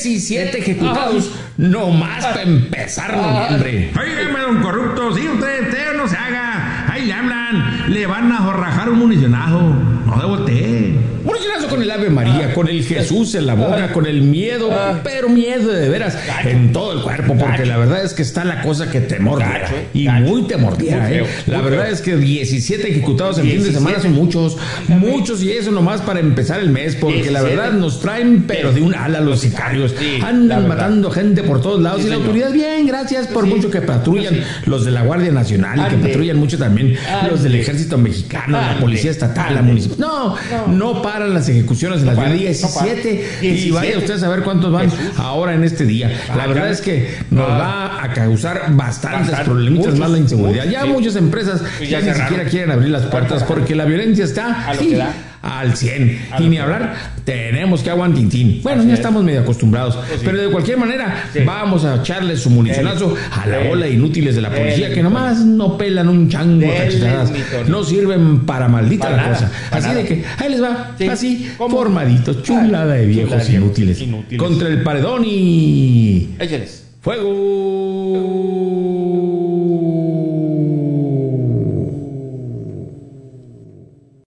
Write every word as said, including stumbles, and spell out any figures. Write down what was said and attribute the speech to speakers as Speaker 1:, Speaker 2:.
Speaker 1: diecisiete ejecutados, no más para empezar noviembre.
Speaker 2: Óigame, don corrupto, si usted, usted no se haga. Ahí le hablan, le van a jorrajar un municionazo. No se voltee.
Speaker 1: Municionazo con el Ave María, con el Jesús en la boca, con el miedo, pero miedo de veras en todo el cuerpo, porque la verdad es que está la cosa que te mordiera, y muy te mordiera, ¿eh? La verdad es que diecisiete ejecutados en fin de semana son muchos, muchos, y eso nomás para empezar el mes, porque la verdad nos traen, pero de un ala los sicarios. Andan matando gente por todos lados, y la autoridad, bien, gracias por mucho que patrullan los de la Guardia Nacional, y que patrullan mucho también los del Ejército Mexicano, la Policía Estatal, la Municipal. No, no paran las ejecuciones en las diecisiete, y vaya usted a saber cuántos van ahora en este día. La verdad es que nos va a causar bastantes problemitas más la inseguridad. Ya muchas empresas ya ni siquiera quieren abrir las puertas porque la violencia está al cien. Y ni hablar, tenemos que aguantintín. Bueno, ya estamos medio acostumbrados, pero de cualquier manera vamos a echarle su municionazo a la bola de inútiles de la policía que nomás no pelan un chango a cachetadas, no sirven para maldita la cosa. Así de que ahí les va, así, formaditos, chulada de viejos inútiles. Contra el paredón y...
Speaker 3: Échales.
Speaker 1: ¡Fuego!